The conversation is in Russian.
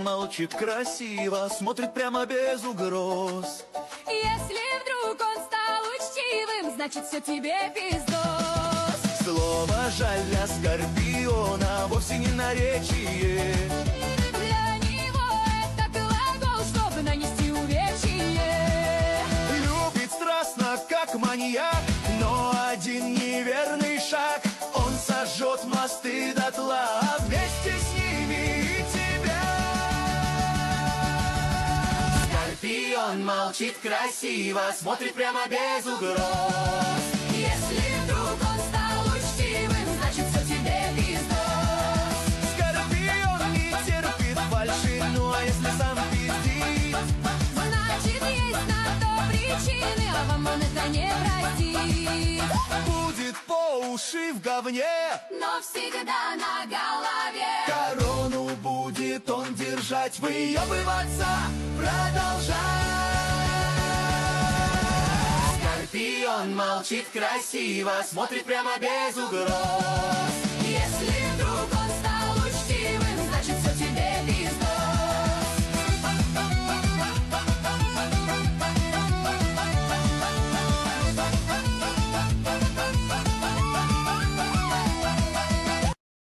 Скорпион молчит красиво, смотрит прямо без угроз. Если вдруг он стал учтивым, значит все тебе пиздос. Слово жаль для Скорпиона вовсе не наречие. Для него это глагол, чтобы нанести увечье. Любит страстно, как маньяк, но один неверный шаг он сожжет мосты дотла, а вместе с ними и тебя. Скорпион молчит красиво, смотрит прямо без угроз. Если вдруг он стал учтивым, значит все тебе пиздос. Скорпион не терпит фальши, ну а если сам пиздит, Значит есть на то причины, а вам он это не простит. будет по уши в говне, Но всегда на голове. корону будет он держать, выебываться продолжать. Скорпион молчит красиво, смотрит прямо без угроз.